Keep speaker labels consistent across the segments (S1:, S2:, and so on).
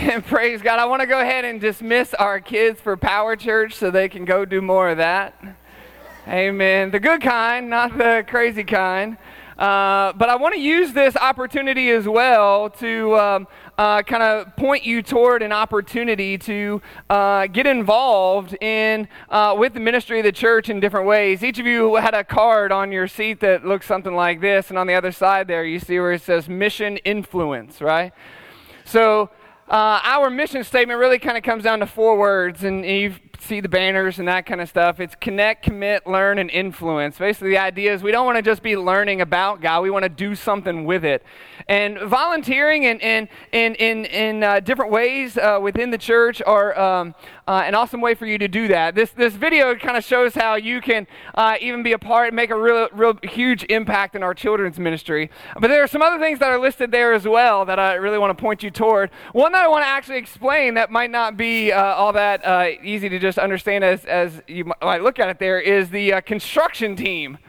S1: Amen. Praise God. I want to go ahead and dismiss our kids for Power Church so they can go do more of that. Amen. The good kind, not the crazy kind. But I want to use this opportunity as well to kind of point you toward an opportunity to get involved in with the ministry of the church in different ways. Each of you had a card on your seat that looks something like this, and on the other side there you see where it says Mission Influence, right? So our mission statement really kind of comes down to 4 words, and you see the banners and that kind of stuff. It's connect, commit, learn, and influence. Basically, the idea is we don't want to just be learning about God. We want to do something with it. And volunteering in different ways within the church are an awesome way for you to do that. This video kind of shows how you can even be a part and make a real huge impact in our children's ministry. But there are some other things that are listed there as well that I really want to point you toward. One that I want to actually explain that might not be all that easy to just understand as you might look at it there is the construction team.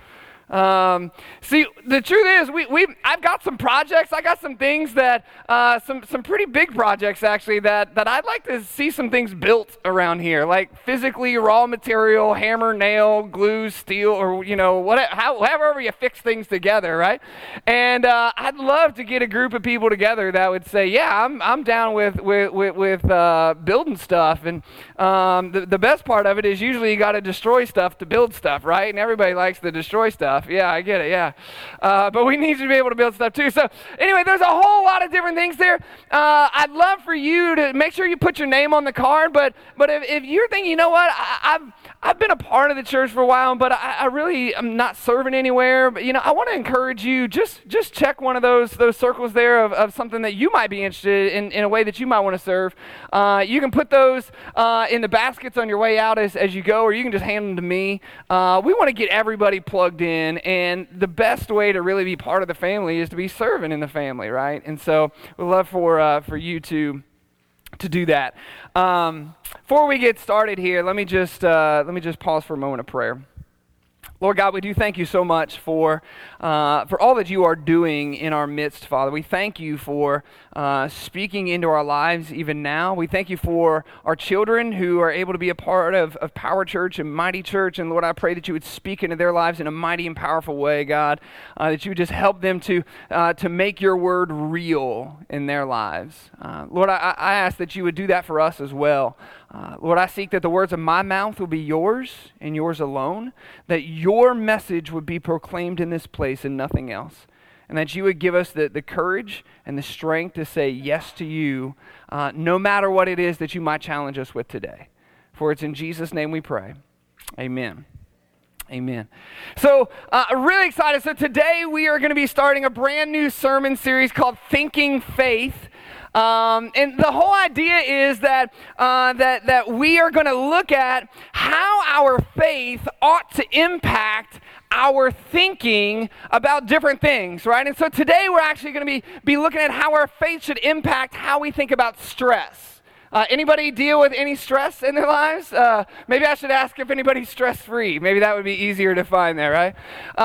S1: See, the truth is, I've got some projects. I got some things that, some pretty big projects actually that I'd like to see some things built around here, like physically raw material, hammer, nail, glue, steel, or however you fix things together, right? And I'd love to get a group of people together that would say, yeah, I'm down with building stuff. And the best part of it is usually you got to destroy stuff to build stuff, right? And everybody likes to destroy stuff. Yeah, I get it, yeah. But we need to be able to build stuff too. So anyway, there's a whole lot of different things there. I'd love for you to make sure you put your name on the card, but if you're thinking, you know what, I've been a part of the church for a while, but I really am not serving anywhere, but I want to encourage you, just check one of those circles there of something that you might be interested in a way that you might want to serve. You can put those in the baskets on your way out as you go, or you can just hand them to me. We want to get everybody plugged in, and the best way to really be part of the family is to be serving in the family, right? And so we'd love for you to do that. Before we get started here, let me just pause for a moment of prayer. Lord God, we do thank you so much for all that you are doing in our midst, Father. We thank you for speaking into our lives even now. We thank you for our children who are able to be a part of Power Church and Mighty Church. And Lord, I pray that you would speak into their lives in a mighty and powerful way, God, that you would just help them to make your word real in their lives. Lord, I ask that you would do that for us as well. Lord, I seek that the words of my mouth will be yours and yours alone, that your message would be proclaimed in this place and nothing else, and that you would give us the courage and the strength to say yes to you, no matter what it is that you might challenge us with today. For it's in Jesus' name we pray. Amen. Amen. So, really excited. So today we are going to be starting a brand new sermon series called Thinking Faith. And the whole idea is that we are going to look at how our faith ought to impact our thinking about different things, right? And so today we're actually going to be looking at how our faith should impact how we think about stress. Anybody deal with any stress in their lives? Maybe I should ask if anybody's stress-free. Maybe that would be easier to find there, right?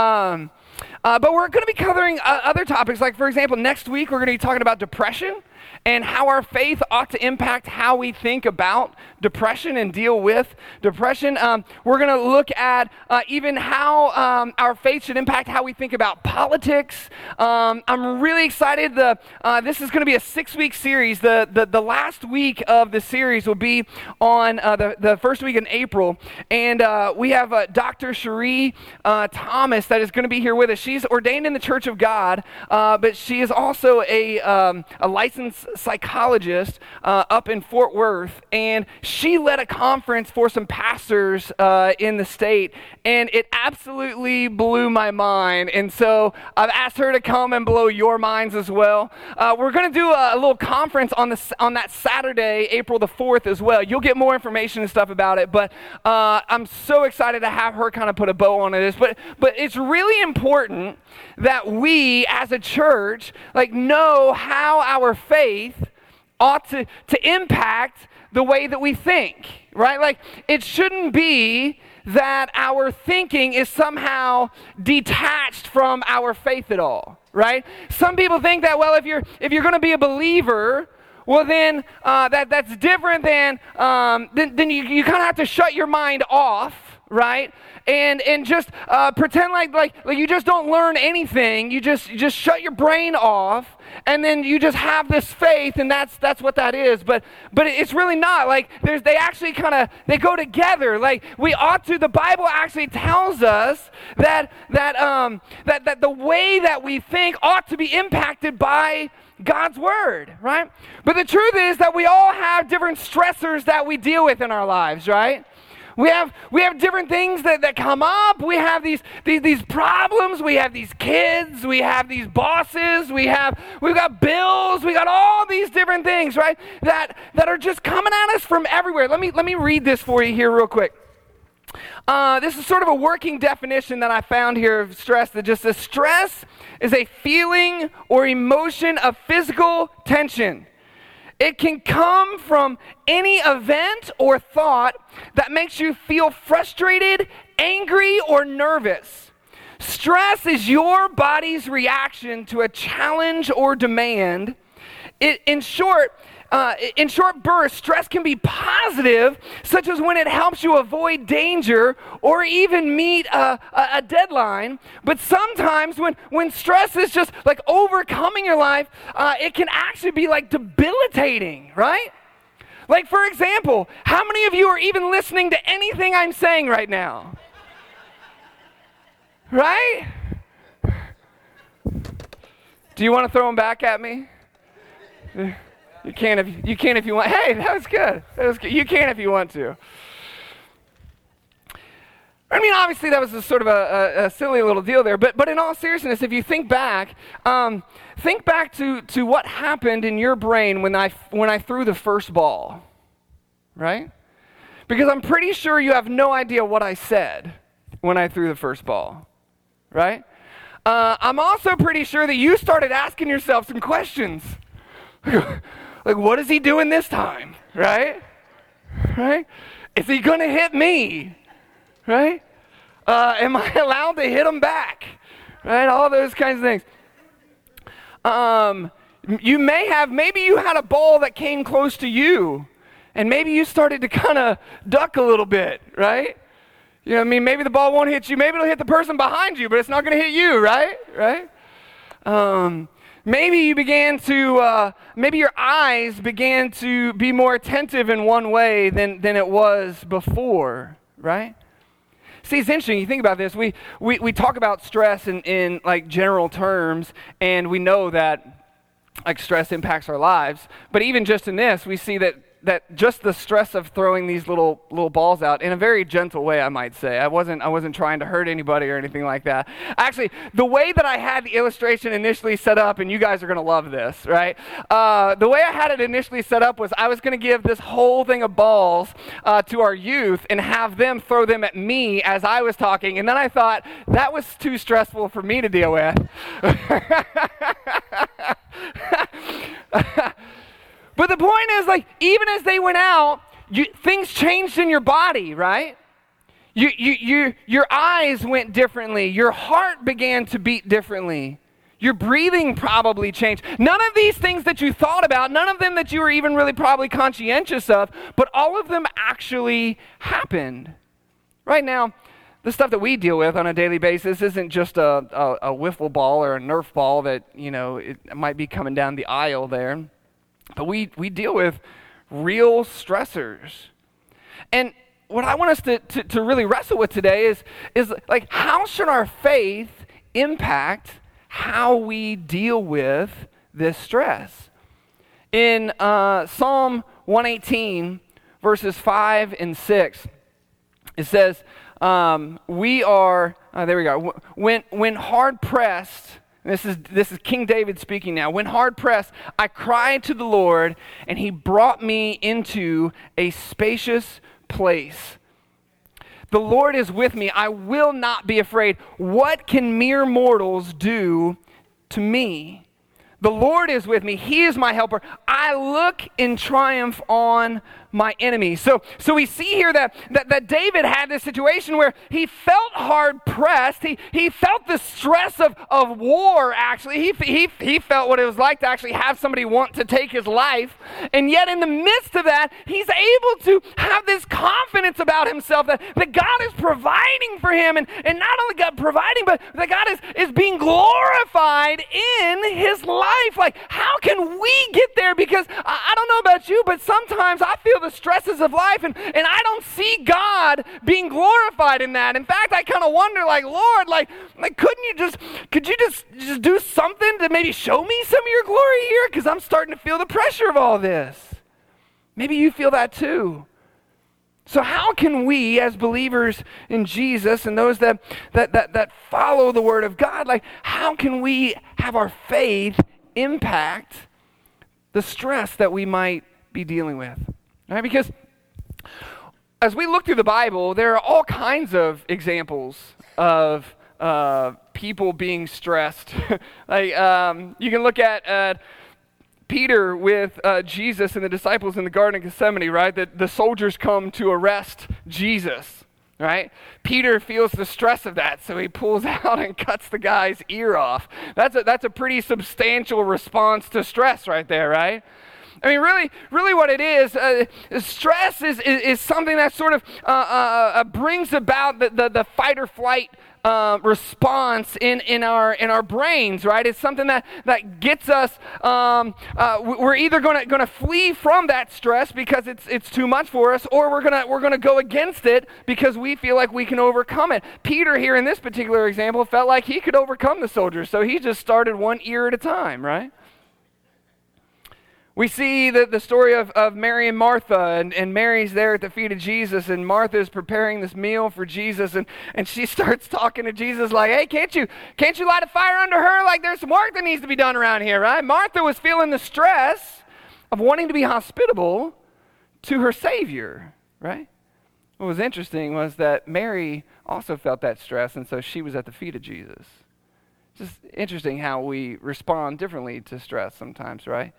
S1: But we're going to be covering other topics. Like, for example, next week we're going to be talking about depression and how our faith ought to impact how we think about depression and deal with depression. We're going to look at even how our faith should impact how we think about politics. I'm really excited. This is going to be a 6-week series. The last week of the series will be on the first week in April. And we have Dr. Cherie Thomas that is going to be here with us. She's ordained in the Church of God, but she is also a licensed psychologist up in Fort Worth, and she led a conference for some pastors in the state, and it absolutely blew my mind. And so I've asked her to come and blow your minds as well. We're going to do a little conference on that Saturday, April the 4th as well. You'll get more information and stuff about it, but I'm so excited to have her kind of put a bow on this. But it's really important that we as a church know how our faith ought to impact the way that we think, right? It shouldn't be that our thinking is somehow detached from our faith at all, right? Some people think that, well, if you're going to be a believer, well then that's different than you kind of have to shut your mind off, right? And just pretend like you just don't learn anything. You just shut your brain off, and then you just have this faith, and that's what that is. But it's really not. Like they actually they go together. Like we ought to. The Bible actually tells us that the way that we think ought to be impacted by God's word, right? But the truth is that we all have different stressors that we deal with in our lives, right? We have different things that come up. We have these problems. We have these kids. We have these bosses. We've got bills. We got all these different things, right? That are just coming at us from everywhere. Let me read this for you here real quick. This is sort of a working definition that I found here of stress, that just says stress is a feeling or emotion of physical tension. It can come from any event or thought that makes you feel frustrated, angry, or nervous. Stress is your body's reaction to a challenge or demand. In short bursts, stress can be positive, such as when it helps you avoid danger or even meet a deadline. But sometimes when stress is just like overcoming your life, it can actually be like debilitating, right? Like, for example, how many of you are even listening to anything I'm saying right now? Right? Do you want to throw them back at me? You can if you want. Hey, that was good. You can if you want to. I mean, obviously that was a sort of a silly little deal there, but in all seriousness, if you think back to what happened in your brain when I threw the first ball, right? Because I'm pretty sure you have no idea what I said when I threw the first ball, right? I'm also pretty sure that you started asking yourself some questions. Like, what is he doing this time, right? Right? Is he going to hit me, right? Am I allowed to hit him back, right? All those kinds of things. Maybe you had a ball that came close to you, and maybe you started to kind of duck a little bit, right? You know what I mean? Maybe the ball won't hit you. Maybe it'll hit the person behind you, but it's not going to hit you, right? Right? Maybe maybe your eyes began to be more attentive in one way than it was before, right? See, it's interesting. You think about this. We talk about stress in like general terms, and we know that like stress impacts our lives. But even just in this, we see that just the stress of throwing these little balls out in a very gentle way, I might say. I wasn't trying to hurt anybody or anything like that. Actually, the way that I had the illustration initially set up, and you guys are going to love this, right? The way I had it initially set up was I was going to give this whole thing of balls to our youth and have them throw them at me as I was talking. And then I thought, that was too stressful for me to deal with. But the point is, like, even as they went out, things changed in your body, right? Your eyes went differently. Your heart began to beat differently. Your breathing probably changed. None of these things that you thought about, none of them that you were even really probably conscientious of, but all of them actually happened. Right now, the stuff that we deal with on a daily basis isn't just a wiffle ball or a Nerf ball that, it might be coming down the aisle there. But we deal with real stressors. And what I want us to really wrestle with today is like, how should our faith impact how we deal with this stress? In Psalm 118, verses 5 and 6, it says, we are, there we go, when hard pressed. This is King David speaking now. When hard pressed, I cried to the Lord, and he brought me into a spacious place. The Lord is with me. I will not be afraid. What can mere mortals do to me? The Lord is with me. He is my helper. I look in triumph on my enemies. So we see here that David had this situation where he felt hard pressed. He felt the stress of war, actually. He felt what it was like to actually have somebody want to take his life. And yet in the midst of that, he's able to have this confidence about himself that God is providing for him. And not only God providing, but that God is being glorified in his life. Like, how can we get there? Because I don't know about you, but sometimes I feel the stresses of life and I don't see God being glorified in that. In fact, I kind of wonder, like, Lord, like could you just do something to maybe show me some of your glory here? Because I'm starting to feel the pressure of all this. Maybe you feel that too. So how can we, as believers in Jesus and those that follow the Word of God, like, how can we have our faith impact the stress that we might be dealing with? All right, because as we look through the Bible, there are all kinds of examples of people being stressed. Like, you can look at Peter with Jesus and the disciples in the Garden of Gethsemane, right? The soldiers come to arrest Jesus, right? Peter feels the stress of that, so he pulls out and cuts the guy's ear off. That's a pretty substantial response to stress right there, right? I mean, really what it is, stress is something that sort of brings about the fight or flight response in our brains, right? It's something that gets us. We're either going to flee from that stress because it's too much for us, or we're gonna go against it because we feel like we can overcome it. Peter here in this particular example felt like he could overcome the soldiers, so he just started one ear at a time, right? We see the story of Mary and Martha, and Mary's there at the feet of Jesus, and Martha is preparing this meal for Jesus, and she starts talking to Jesus like, hey, can't you light a fire under her? Like, there's some work that needs to be done around here, right? Martha was feeling the stress of wanting to be hospitable to her Savior, right? What was interesting was that Mary also felt that stress, and so she was at the feet of Jesus. Just interesting how we respond differently to stress sometimes, right?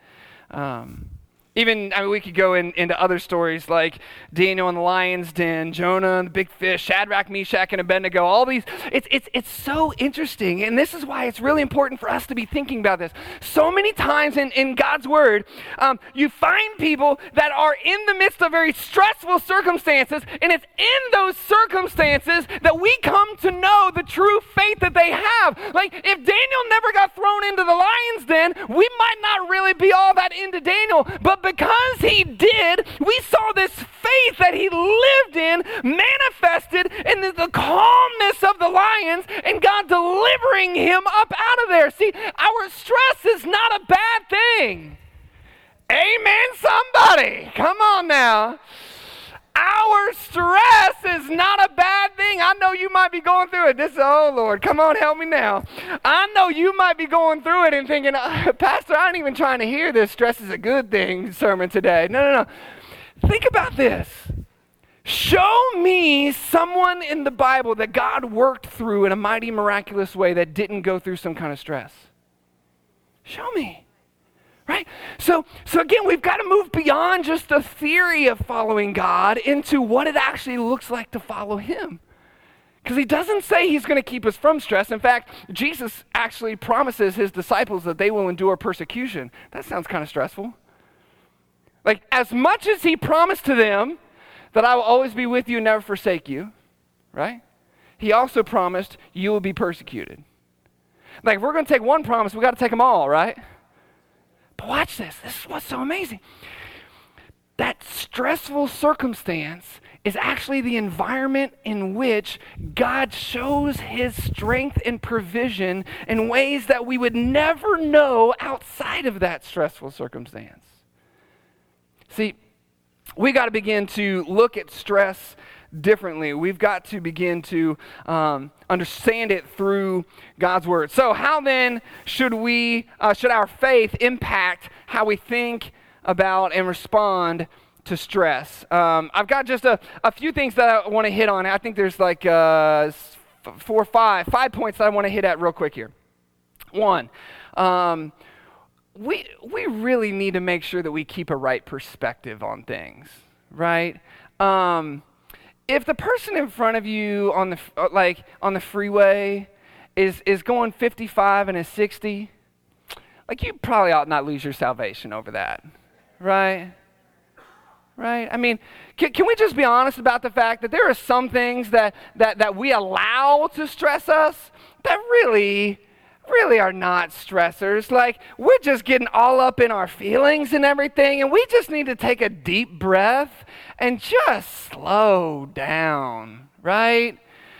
S1: We could go into other stories like Daniel in the lion's den, Jonah and the big fish, Shadrach, Meshach, and Abednego. All these, it's so interesting, and this is why it's really important for us to be thinking about this. So many times in God's Word, you find people that are in the midst of very stressful circumstances, and it's in those circumstances that we come to know the true faith that they have. Like, if Daniel never got thrown into the lion's den, we might not really be all that into Daniel, but because he did, we saw this faith that he lived in manifested in the calmness of the lions and God delivering him up out of there. See, our stress is not a bad thing. Amen, somebody. Come on now. Our stress is not a bad thing. I know you might be going through it. Oh Lord, come on, help me now. I know you might be going through it and thinking, Pastor, I ain't even trying to hear this stress is a good thing sermon today. No. Think about this. Show me someone in the Bible that God worked through in a mighty, miraculous way that didn't go through some kind of stress. Show me. Right? So again, we've got to move beyond just the theory of following God into what it actually looks like to follow him. Because he doesn't say he's going to keep us from stress. In fact, Jesus actually promises his disciples that they will endure persecution. That sounds kind of stressful. Like, as much as he promised to them that I will always be with you and never forsake you, right? He also promised you will be persecuted. Like, if we're going to take one promise, we got to take them all, right? But watch this. This is what's so amazing. That stressful circumstance is actually the environment in which God shows his strength and provision in ways that we would never know outside of that stressful circumstance. See, we got to begin to look at stress differently. We've got to begin to understand it through God's Word. So how then should our faith impact how we think about and respond to stress? I've got just a few things that I want to hit on. I think there's like 5 points that I want to hit at real quick here. One, we really need to make sure that we keep a right perspective on things, right? If the person in front of you on the freeway is going 55 and a 60, you probably ought not lose your salvation over that, right? Right? I mean, can we just be honest about the fact that there are some things that we allow to stress us that really are not stressors? We're just getting all up in our feelings and everything, and we just need to take a deep breath and just slow down, right?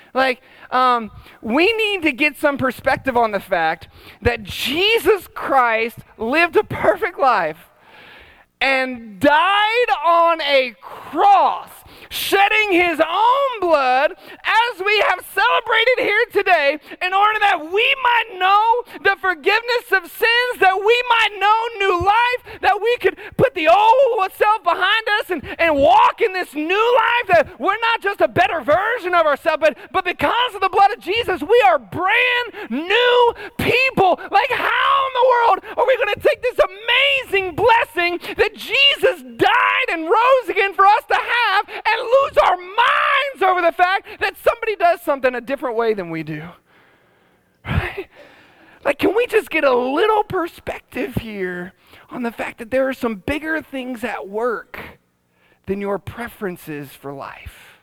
S1: We need to get some perspective on the fact that Jesus Christ lived a perfect life and died on a cross, shedding his own blood as we have celebrated here today, in order that we might know the forgiveness of sins, that we might know new life, that we could put the old self behind us and walk in this new life, that we're not just a better version of ourselves, but because of the blood of Jesus, we are brand new people. How in the world are we going to take this amazing blessing that Jesus died and rose again for us to have and lose our minds over the fact that somebody does something a different way than we do? Right? Can we just get a little perspective here on the fact that there are some bigger things at work than your preferences for life?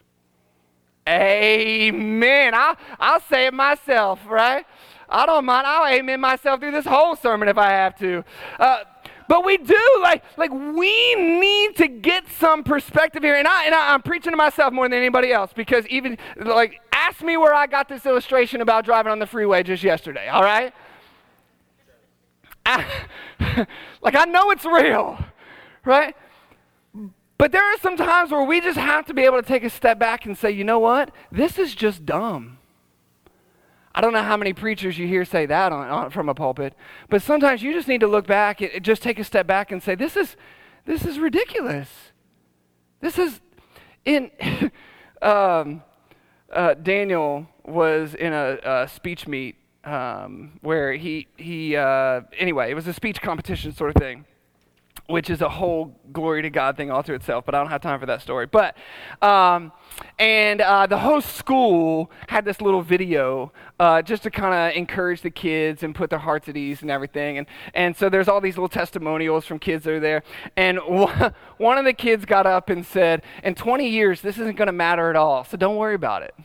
S1: Amen. I'll say it myself, right? I don't mind. I'll amen myself through this whole sermon if I have to. But we do, we need to get some perspective here. And I'm preaching to myself more than anybody else, because even, ask me where I got this illustration about driving on the freeway just yesterday, all right? I know it's real, right? But there are some times where we just have to be able to take a step back and say, you know what? This is just dumb. I don't know how many preachers you hear say that from a pulpit, but sometimes you just need to look back and just take a step back and say, this is ridiculous. This is Daniel was in a speech meet where anyway, it was a speech competition sort of thing, which is a whole glory to God thing all to itself, but I don't have time for that story. But, the host school had this little video just to kind of encourage the kids and put their hearts at ease and everything. And so there's all these little testimonials from kids that are there. And one of the kids got up and said, in 20 years, this isn't going to matter at all, so don't worry about it.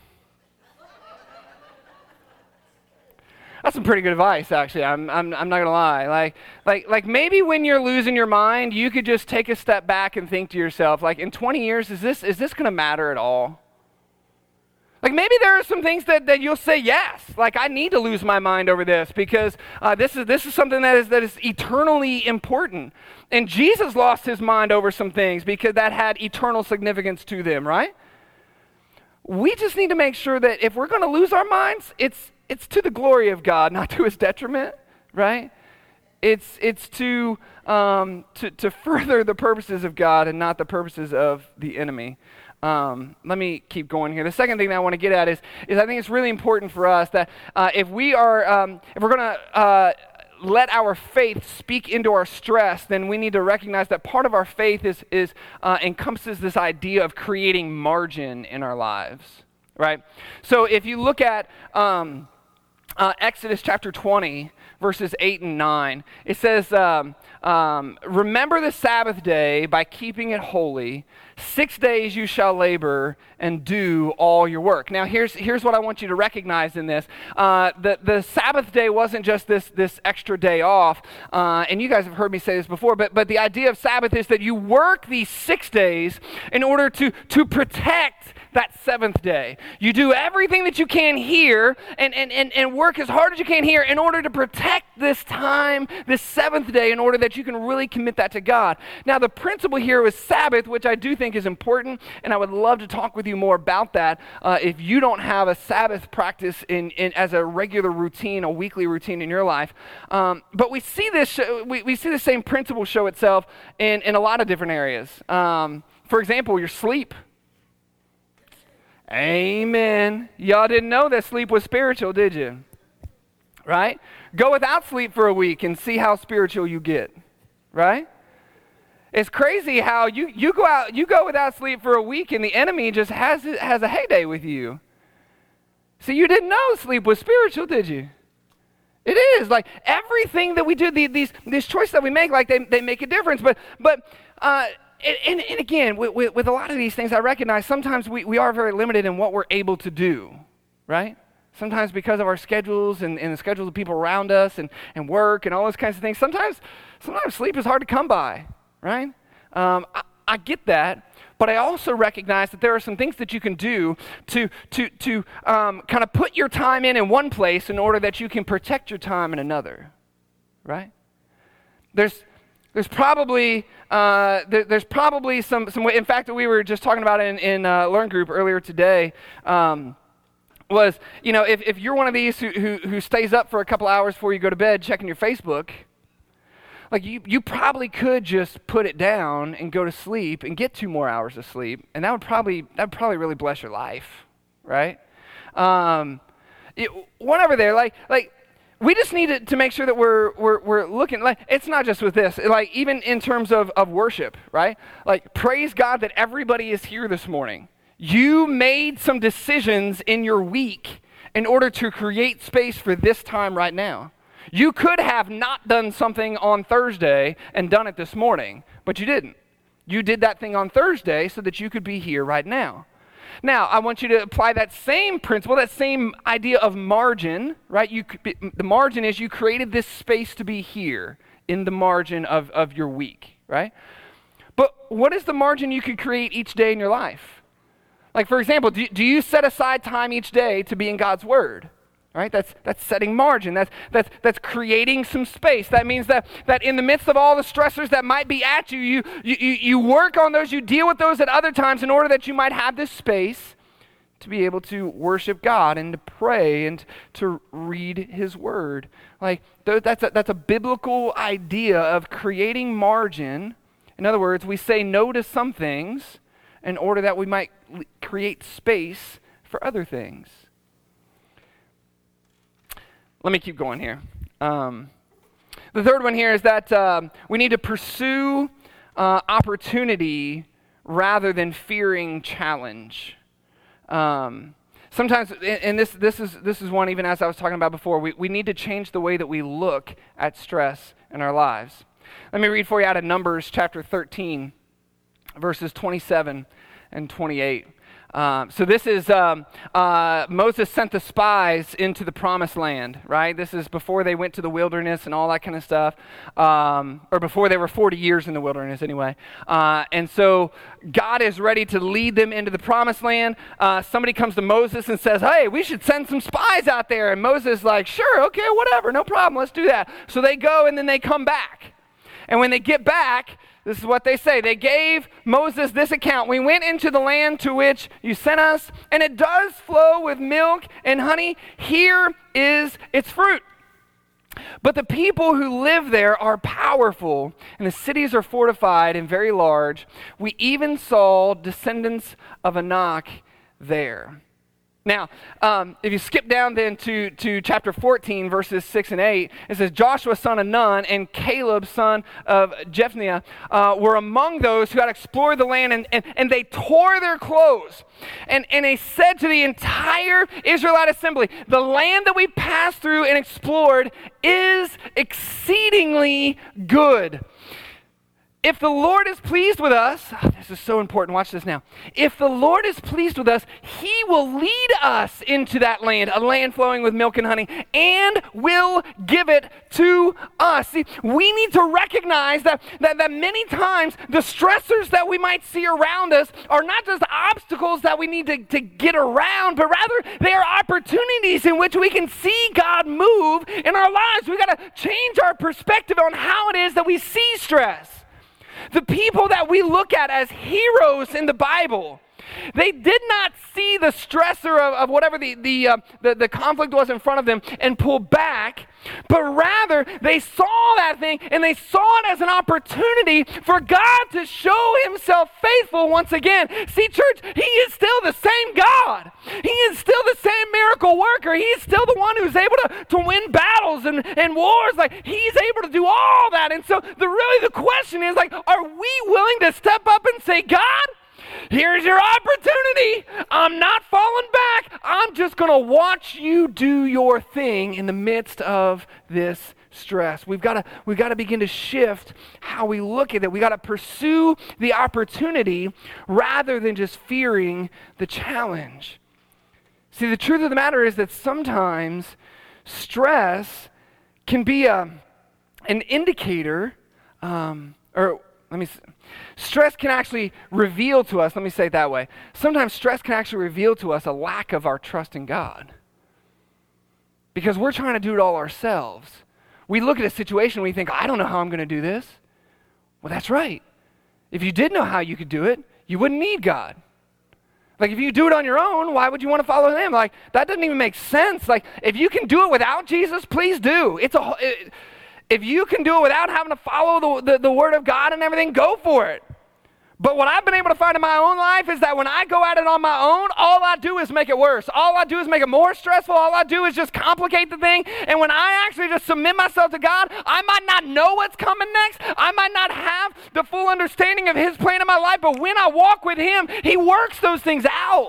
S1: That's some pretty good advice, actually. I'm not gonna lie. Maybe when you're losing your mind, you could just take a step back and think to yourself, in 20 years, is this gonna matter at all? Maybe there are some things that you'll say yes. I need to lose my mind over this because this is something that is eternally important. And Jesus lost his mind over some things because that had eternal significance to them, right? We just need to make sure that if we're gonna lose our minds, it's to the glory of God, not to his detriment, right? It's to further the purposes of God and not the purposes of the enemy. Let me keep going here. The second thing that I want to get at is I think it's really important for us that if we're going to let our faith speak into our stress, then we need to recognize that part of our faith encompasses this idea of creating margin in our lives, right? So if you look at Exodus chapter 20, verses 8 and 9, it says, remember the Sabbath day by keeping it holy. 6 days you shall labor and do all your work. Now here's what I want you to recognize in this. The Sabbath day wasn't just this extra day off, and you guys have heard me say this before, but the idea of Sabbath is that you work these 6 days in order to protect that seventh day. You do everything that you can here and work as hard as you can here in order to protect this time, this seventh day, in order that you can really commit that to God. Now, the principle here was Sabbath, which I do think is important, and I would love to talk with you more about that if you don't have a Sabbath practice as a regular routine, a weekly routine in your life. But we see this, we see the same principle show itself in a lot of different areas. For example, your sleep. Amen. Y'all didn't know that sleep was spiritual, did you? Right? Go without sleep for a week and see how spiritual you get. Right? It's crazy how you go without sleep for a week and the enemy just has a heyday with you. See, you didn't know sleep was spiritual, did you? It is. Like everything that we do, these choices that we make, like they make a difference. But and again, with a lot of these things, I recognize sometimes we are very limited in what we're able to do, right? Sometimes because of our schedules and the schedules of people around us and work and all those kinds of things, sometimes sleep is hard to come by, right? I get that, but I also recognize that there are some things that you can do to kind of put your time in one place in order that you can protect your time in another, right? There's probably some way. In fact, we were just talking about it in Learn Group earlier today. Was, if you're one of these who stays up for a couple hours before you go to bed checking your Facebook, like you probably could just put it down and go to sleep and get 2 more hours of sleep, and that would probably really bless your life, right? Whatever there, like we just need to make sure that we're looking, like it's not just with this, like even in terms of worship, right? Like praise God that everybody is here this morning. You made some decisions in your week in order to create space for this time right now. You could have not done something on Thursday and done it this morning, but you didn't. You did that thing on Thursday so that you could be here right now. Now, I want you to apply that same principle, that same idea of margin, right? The margin is you created this space to be here in the margin of your week, right? But what is the margin you could create each day in your life? Like, for example, do you set aside time each day to be in God's Word? Right? That's setting margin. That's creating some space. That means that in the midst of all the stressors that might be at you, you work on those, you deal with those at other times in order that you might have this space to be able to worship God and to pray and to read His Word. Like that's a biblical idea of creating margin. In other words, we say no to some things in order that we might create space for other things. Let me keep going here. The third one here is that we need to pursue opportunity rather than fearing challenge. Sometimes, and this is one even as I was talking about before, we need to change the way that we look at stress in our lives. Let me read for you out of Numbers chapter 13, verses 27 and 28. So this is, Moses sent the spies into the promised land, right? This is before they went to the wilderness and all that kind of stuff, or before they were 40 years in the wilderness anyway. And so God is ready to lead them into the promised land. Somebody comes to Moses and says, hey, we should send some spies out there. And Moses is like, sure, okay, whatever, no problem, let's do that. So they go and then they come back. And when they get back, this is what they say. They gave Moses this account. We went into the land to which you sent us, and it does flow with milk and honey. Here is its fruit. But the people who live there are powerful, and the cities are fortified and very large. We even saw descendants of Anak there. Now, if you skip down then to chapter 14, verses 6 and 8, it says, Joshua son of Nun and Caleb son of Jephunneh were among those who had explored the land, and they tore their clothes. And they said to the entire Israelite assembly, the land that we passed through and explored is exceedingly good. If the Lord is pleased with us, this is so important, watch this now. If the Lord is pleased with us, He will lead us into that land, a land flowing with milk and honey, and will give it to us. See, we need to recognize that many times the stressors that we might see around us are not just obstacles that we need to get around, but rather they are opportunities in which we can see God move in our lives. We've got to change our perspective on how it is that we see stress. The people that we look at as heroes in the Bible, They did not see the stressor of whatever the conflict was in front of them and pull back, but rather they saw that thing and they saw it as an opportunity for God to show himself faithful once again. See, church, he is still the same God. He is still the same miracle worker. He is still the one who's able to win battles and wars. Like, he's able to do all that. And so the question is, like, are we willing to step up and say, God, here's your opportunity. I'm not falling back. I'm just going to watch you do your thing in the midst of this stress. We've got to begin to shift how we look at it. We got to pursue the opportunity rather than just fearing the challenge. See, the truth of the matter is that sometimes stress can be an indicator, stress can actually reveal to us, let me say it that way. Sometimes stress can actually reveal to us a lack of our trust in God. Because we're trying to do it all ourselves. We look at a situation and we think, I don't know how I'm going to do this. Well, that's right. If you did know how you could do it, you wouldn't need God. Like, if you do it on your own, why would you want to follow him? Like, that doesn't even make sense. Like, if you can do it without Jesus, please do. If you can do it without having to follow the Word of God and everything, go for it. But what I've been able to find in my own life is that when I go at it on my own, all I do is make it worse. All I do is make it more stressful. All I do is just complicate the thing. And when I actually just submit myself to God, I might not know what's coming next. I might not have the full understanding of his plan in my life. But when I walk with him, he works those things out.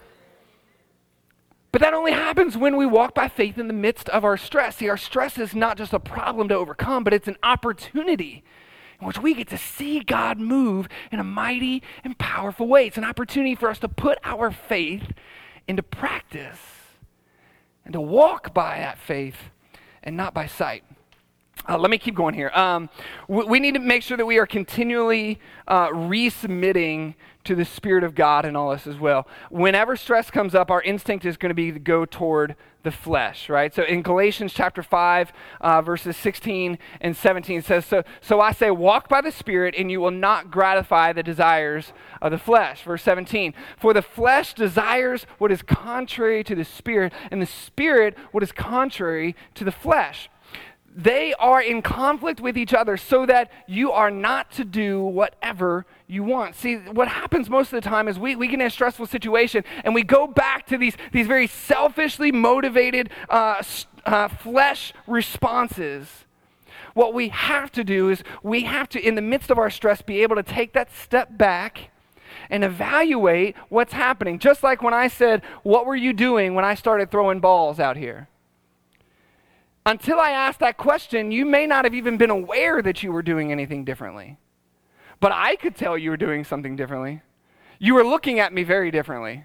S1: But that only happens when we walk by faith in the midst of our stress. See, our stress is not just a problem to overcome, but it's an opportunity in which we get to see God move in a mighty and powerful way. It's an opportunity for us to put our faith into practice and to walk by that faith and not by sight. Let me keep going here. We need to make sure that we are continually resubmitting to the Spirit of God in all this as well. Whenever stress comes up, our instinct is going to be to go toward the flesh, right? So in Galatians chapter 5, verses 16 and 17, it says, So I say, walk by the Spirit, and you will not gratify the desires of the flesh. Verse 17, for the flesh desires what is contrary to the Spirit, and the Spirit what is contrary to the flesh. They are in conflict with each other so that you are not to do whatever you want. See, what happens most of the time is we get in a stressful situation and we go back to these very selfishly motivated flesh responses. What we have to do is we have to, in the midst of our stress, be able to take that step back and evaluate what's happening. Just like when I said, what were you doing when I started throwing balls out here? Until I asked that question, you may not have even been aware that you were doing anything differently. But I could tell you were doing something differently. You were looking at me very differently.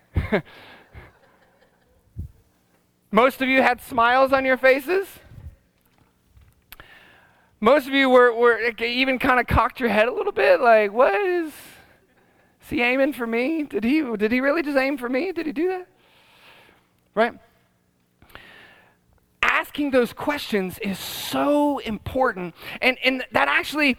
S1: Most of you had smiles on your faces. Most of you were even kind of cocked your head a little bit, like, what is he aiming for me? Did he really just aim for me? Did he do that? Right? Asking those questions is so important. And that actually,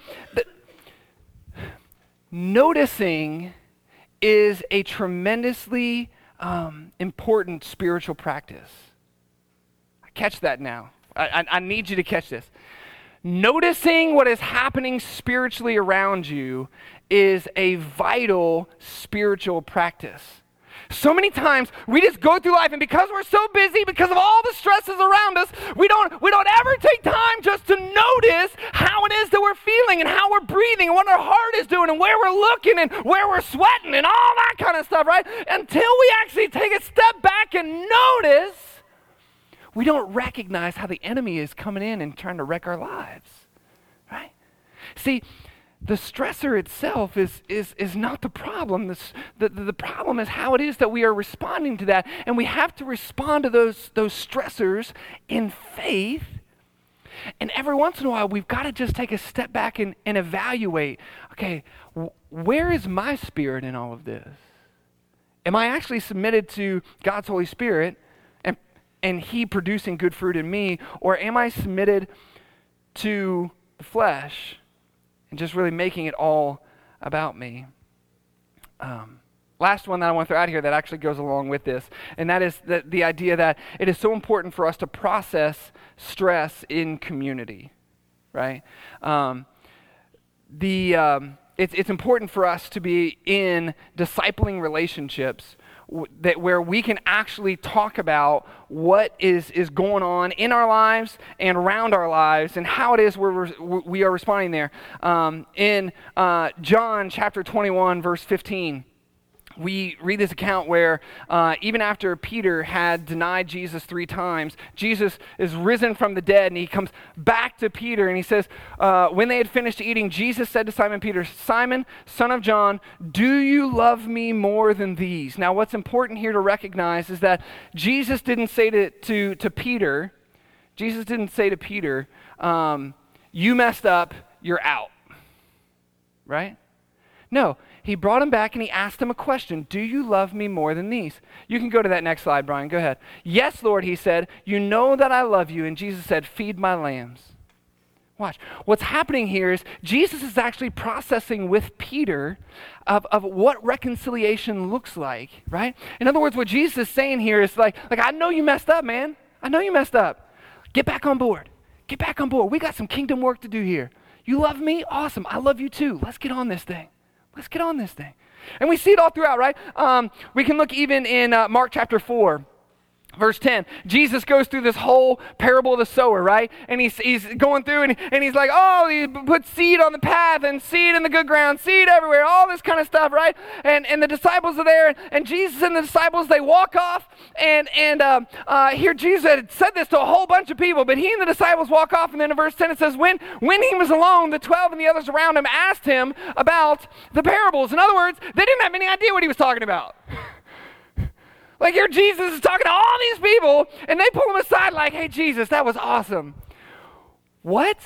S1: noticing is a tremendously important spiritual practice. Catch that now. I need you to catch this. Noticing what is happening spiritually around you is a vital spiritual practice. So many times we just go through life, and because we're so busy, because of all the stresses around us, we don't ever take time just to notice how it is that we're feeling and how we're breathing and what our heart is doing and where we're looking and where we're sweating and all that kind of stuff, right? Until we actually take a step back and notice, we don't recognize how the enemy is coming in and trying to wreck our lives, right? See, the stressor itself is not the problem. The problem is how it is that we are responding to that. And we have to respond to those stressors in faith. And every once in a while, we've got to just take a step back and evaluate, okay, where is my spirit in all of this? Am I actually submitted to God's Holy Spirit and he producing good fruit in me? Or am I submitted to the flesh and just really making it all about me? last one that I want to throw out here that actually goes along with this, and that is the idea that it is so important for us to process stress in community, right? It's important for us to be in discipling relationships where we can actually talk about what is going on in our lives and around our lives and how it is we are responding there. In John chapter 21, verse 15, we read this account where even after Peter had denied Jesus 3 times, Jesus is risen from the dead, and he comes back to Peter, and he says, when they had finished eating, Jesus said to Simon Peter, "Simon, son of John, do you love me more than these?" Now, what's important here to recognize is that Jesus didn't say to Peter, you messed up, you're out, right? No, he brought him back and he asked him a question. Do you love me more than these? You can go to that next slide, Brian. Go ahead. "Yes, Lord," he said. "You know that I love you." And Jesus said, "Feed my lambs." Watch. What's happening here is Jesus is actually processing with Peter of what reconciliation looks like, right? In other words, what Jesus is saying here is like, I know you messed up, man. I know you messed up. Get back on board. Get back on board. We got some kingdom work to do here. You love me? Awesome. I love you too. Let's get on this thing. Let's get on this thing. And we see it all throughout, right? We can look even in Mark chapter 4. Verse 10, Jesus goes through this whole parable of the sower, right? And he's going through and he's like, oh, he put seed on the path and seed in the good ground, seed everywhere, all this kind of stuff, right? And the disciples are there, and Jesus and the disciples, they walk off, and here Jesus had said this to a whole bunch of people, but he and the disciples walk off, and then in verse 10 it says, when he was alone, the 12 and the others around him asked him about the parables. In other words, they didn't have any idea what he was talking about. Like here Jesus is talking to all these people, and they pull him aside like, hey, Jesus, that was awesome. What?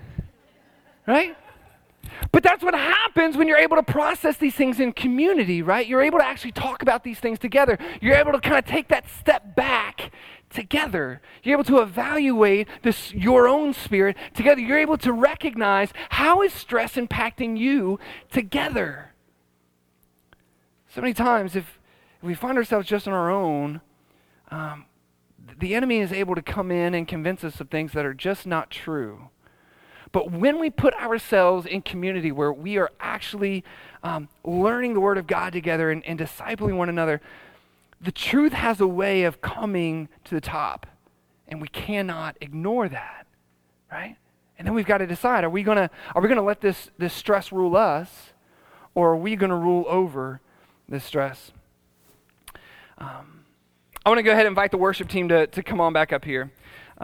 S1: Right? But that's what happens when you're able to process these things in community, right? You're able to actually talk about these things together. You're able to kind of take that step back together. You're able to evaluate your own spirit together. You're able to recognize, how is stress impacting you together? So many times, if we find ourselves just on our own, the enemy is able to come in and convince us of things that are just not true. But when we put ourselves in community where we are actually learning the Word of God together and discipling one another, the truth has a way of coming to the top, and we cannot ignore that, right? And then we've got to decide, are we gonna let this stress rule us, or are we gonna rule over this stress? I want to go ahead and invite the worship team to come on back up here.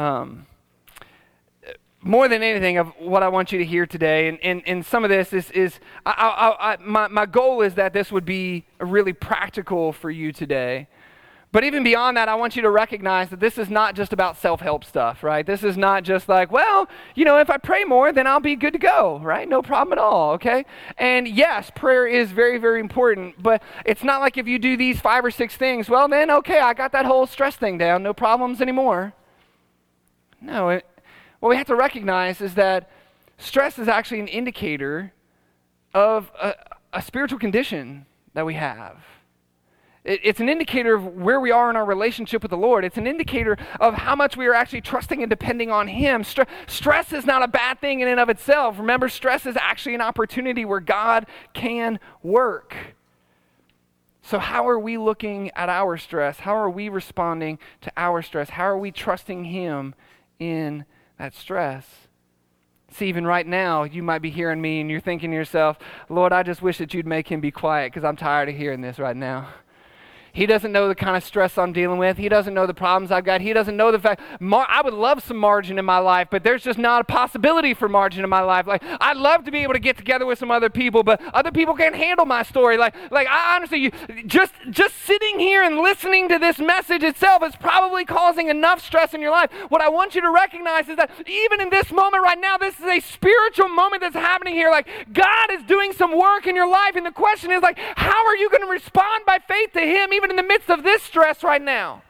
S1: More than anything of what I want you to hear today, and some of this is my goal is that this would be really practical for you today. But even beyond that, I want you to recognize that this is not just about self-help stuff, right? This is not just like, well, if I pray more, then I'll be good to go, right? No problem at all, okay? And yes, prayer is very, very important, but it's not like if you do these 5 or 6 things, well then, okay, I got that whole stress thing down, no problems anymore. No, what we have to recognize is that stress is actually an indicator of a spiritual condition that we have. It's an indicator of where we are in our relationship with the Lord. It's an indicator of how much we are actually trusting and depending on Him. Stress is not a bad thing in and of itself. Remember, stress is actually an opportunity where God can work. So how are we looking at our stress? How are we responding to our stress? How are we trusting Him in that stress? See, even right now, you might be hearing me and you're thinking to yourself, Lord, I just wish that you'd make him be quiet because I'm tired of hearing this right now. He doesn't know the kind of stress I'm dealing with. He doesn't know the problems I've got. He doesn't know the fact, I would love some margin in my life, but there's just not a possibility for margin in my life. Like, I'd love to be able to get together with some other people, but other people can't handle my story. Like I honestly, just sitting here and listening to this message itself is probably causing enough stress in your life. What I want you to recognize is that even in this moment right now, this is a spiritual moment that's happening here. Like, God is doing some work in your life, and the question is, like, how are you going to respond by faith to Him even in the midst of this stress right now?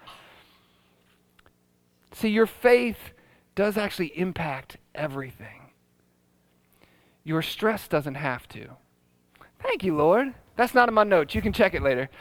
S1: See, your faith does actually impact everything. Your stress doesn't have to. Thank you, Lord. That's not in my notes. You can check it later.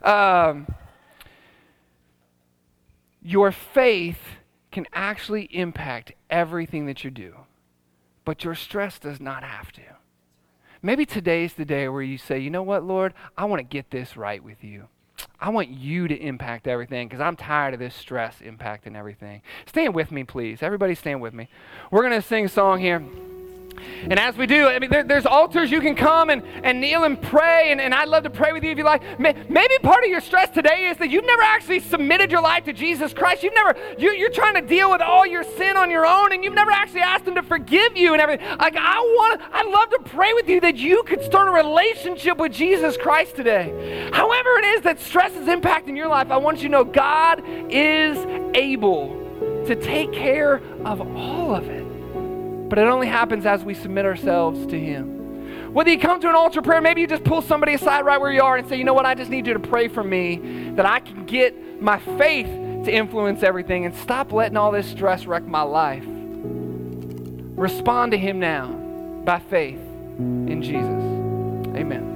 S1: Your faith can actually impact everything that you do, but your stress does not have to. Maybe today's the day where you say, you know what, Lord, I want to get this right with you. I want you to impact everything because I'm tired of this stress impacting everything. Stand with me, please. Everybody stand with me. We're going to sing a song here. And as we do, I mean, there's altars you can come and kneel and pray, and I'd love to pray with you if you like. Maybe part of your stress today is that you've never actually submitted your life to Jesus Christ. You're trying to deal with all your sin on your own, and you've never actually asked Him to forgive you and everything. Like, I'd love to pray with you that you could start a relationship with Jesus Christ today. However it is that stress is impacting your life, I want you to know God is able to take care of all of it. But it only happens as we submit ourselves to Him. Whether you come to an altar prayer, maybe you just pull somebody aside right where you are and say, you know what, I just need you to pray for me that I can get my faith to influence everything and stop letting all this stress wreck my life. Respond to Him now by faith in Jesus. Amen.